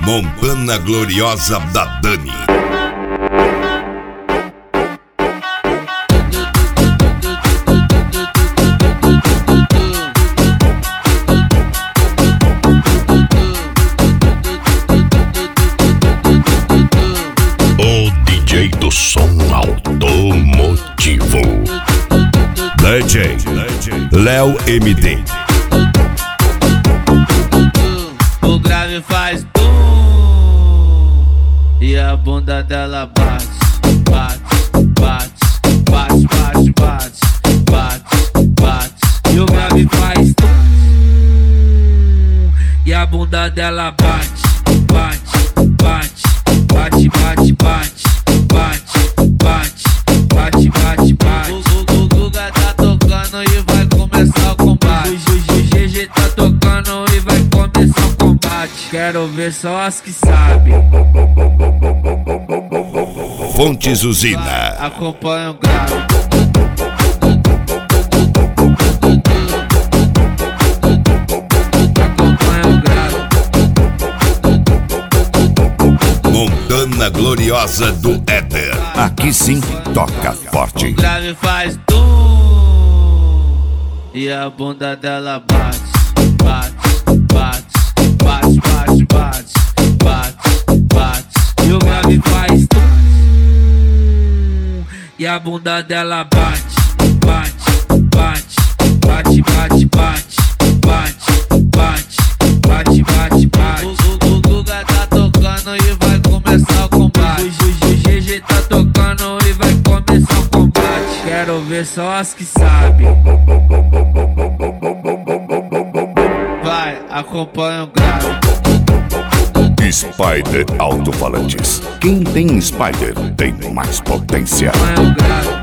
Montana Gloriosa da Dani. O DJ do som automotivo. DJ Léo MD. O grave faz e a bunda dela bate, bate, bate, bate, bate, bate, bate, bate. E o grave faz e a bunda dela bate, bate, bate, bate, bate, bate, bate, bate, bate, bate. O Guga tá tocando e vai começar o combate. O GG tá tocando e vai começar o combate. Quero ver só as que sabem. Fontes Usina. Acompanha o grave. Acompanha o grave. Montana Gloriosa do Éter. Aqui sim toca forte. O grave faz e a bunda dela bate, bate, bate, bate, bate, bate, bate, bate. E o grave faz e a bunda dela bate, bate, bate, bate, bate, bate, bate, bate, bate, bate. O Guga tá tocando e vai começar o combate. O GG tá tocando e vai começar o combate. Quero ver só as que sabem. Vai, acompanha o grave. Spider Alto-Falantes. Quem tem Spider tem mais potência. Acompanha o grave.